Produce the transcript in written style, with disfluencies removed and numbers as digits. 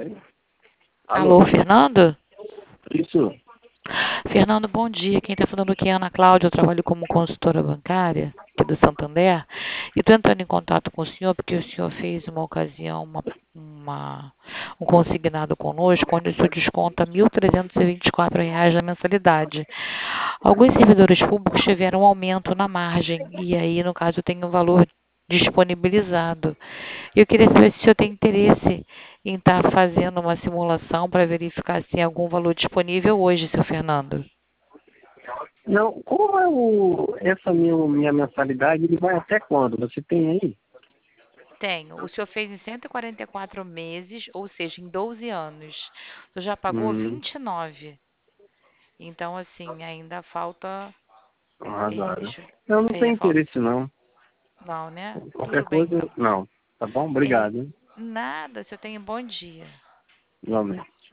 Alô, Fernando? Isso. Fernando, bom dia. Quem está falando aqui é a Ana Cláudia. Eu trabalho como consultora bancária aqui do Santander. E estou entrando em contato com o senhor porque o senhor fez uma ocasião um consignado conosco, onde o senhor desconta R$ 1.324 na mensalidade. Alguns servidores públicos tiveram um aumento na margem e aí, no caso, tem um valor disponibilizado. Eu queria saber se o senhor tem interesse em estar fazendo uma simulação para verificar se tem algum valor disponível hoje, seu Fernando. Não, como essa minha mensalidade, ele vai até quando? Você tem aí? Tenho. O senhor fez em 144 meses, ou seja, em 12 anos. O senhor já pagou Hum, 29. Então, assim, ainda falta... agora. deixa, Eu não tenho falta... interesse, não. Não, né? Qualquer Tudo bem, coisa, então. não. Tá bom? Obrigado, hein? Nada, o senhor tem um bom dia. Igualmente.